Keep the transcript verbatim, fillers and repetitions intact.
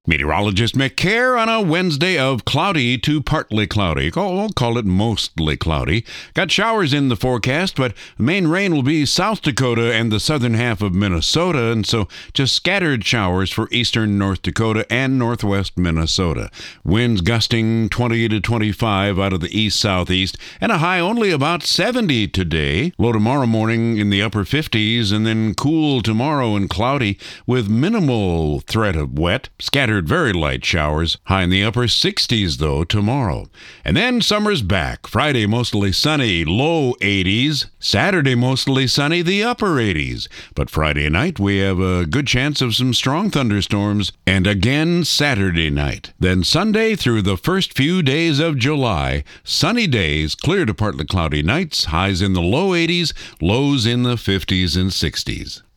Meteorologist Mick Kerr on a Wednesday of cloudy to partly cloudy. We'll call it mostly cloudy. Got showers in the forecast, but the main rain will be South Dakota and the southern half of Minnesota, and so just scattered showers for eastern North Dakota and northwest Minnesota. Winds gusting twenty to twenty-five out of the east-southeast, and a high only about seventy today. Low tomorrow morning in the upper fifties, and then cool tomorrow and cloudy with minimal threat of wet. Scattered very light showers, high in the upper sixties though tomorrow. And then summer's back. Friday mostly sunny, low eighties. Saturday mostly sunny, the upper eighties. But Friday night we have a good chance of some strong thunderstorms, and again Saturday night. Then Sunday through the first few days of July, sunny days, clear to partly cloudy nights, highs in the low eighties, lows in the fifties and sixties.